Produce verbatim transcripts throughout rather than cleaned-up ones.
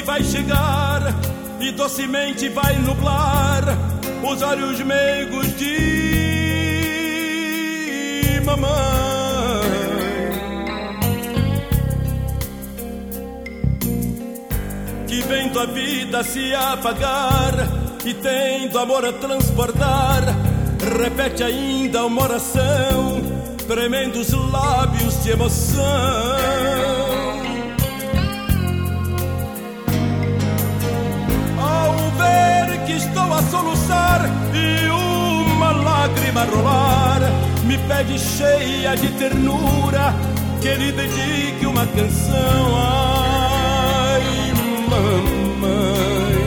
vai chegar e docemente vai nublar os olhos meigos de mamãe. Que vendo a vida se apagar e tendo amor a transportar, repete ainda uma oração, tremendo os lábios de emoção. Ao ver que estou a soluçar e uma lágrima rolar, me pede cheia de ternura que lhe dedique uma canção. Ai, mamãe,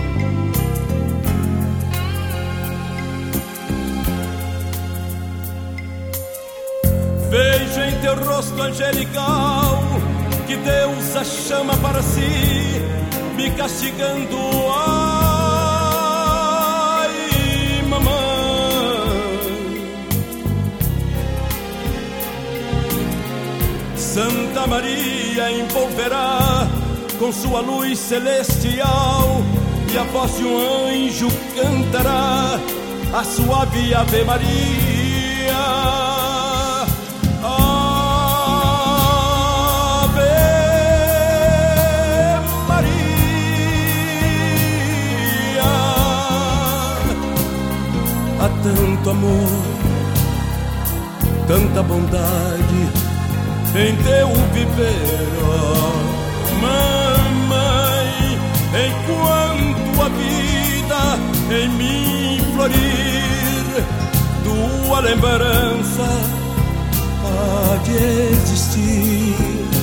vejo em teu rosto angelical que Deus a chama para si, me castigando. Ai, mamãe, Santa Maria envolverá com sua luz celestial, e a voz de um anjo cantará a suave Ave Maria. Há tanto amor, tanta bondade em teu viver, oh, mamãe, enquanto a vida em mim florir, tua lembrança há de existir.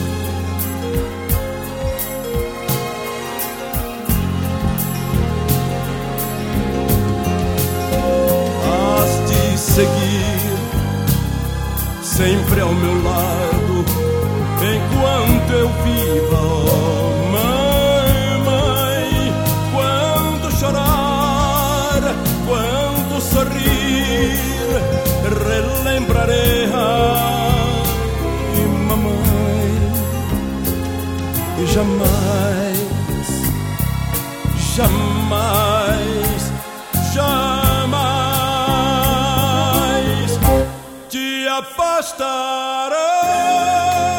Seguir sempre ao meu lado enquanto eu viva, oh, mamãe. Quando chorar, quando sorrir, relembrarei, ai, mamãe, e jamais, jamais, jamais afastará.